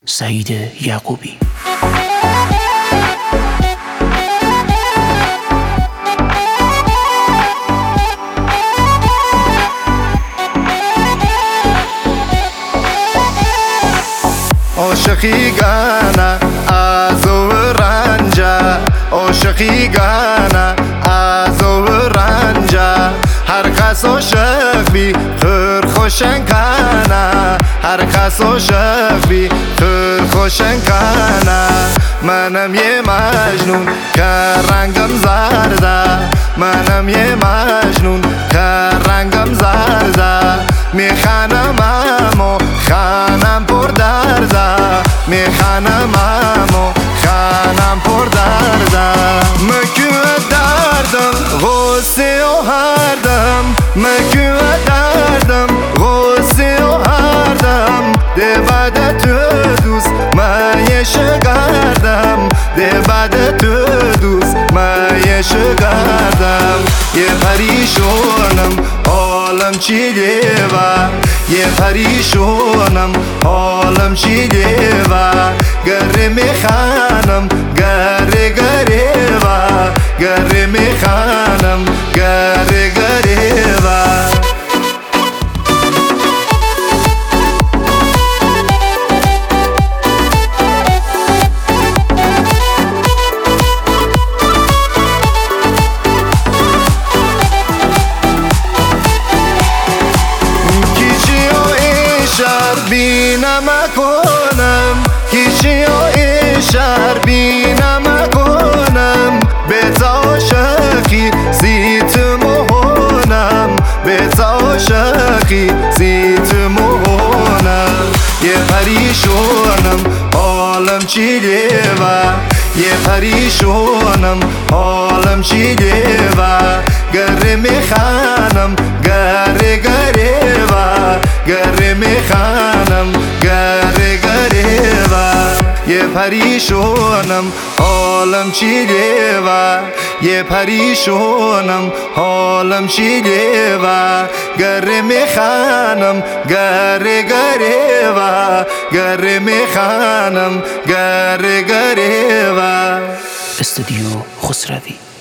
سعید یعقوبی. عاشقی گانه از او رنجه، عاشقی گانه از او رنجه. هر کس عاشق بی خور خوشن کنه، هر کس عاشق بی خور خوشن کنه. منم یه مجنون که رنگم زرده، منم یه مجنون که رنگم زرده. میخنم اما خانم پر درده، میخنم اما خانم پر درده. مکوه دردم غصه و هردم، مکوه دردم غصه و هردم. ده بعد تو دوست میش گردم، ده بعد تو دوست میش گردم. یه پریشونم حالم چی دیوه، یه پریشونم حالم چی دیوه. گره میخانم گره گره و، گره میخانم گره گره و. بینم کنم کیشی و ایشر بینم کنم. به عاشقی زیت مهونم، به عاشقی زیت مهونم. یه پریشونم حالم چی دیوه، یه پریشونم حالم چی دیوه. گره میخانم گره گره و، گره میخانم گره گره و. یه پریشونم حالم چی دیوه، یه پریشونم حالم چی دیوه. گره میخانم گره گره و، گره میخانم گره گره و. استودیو خسروی.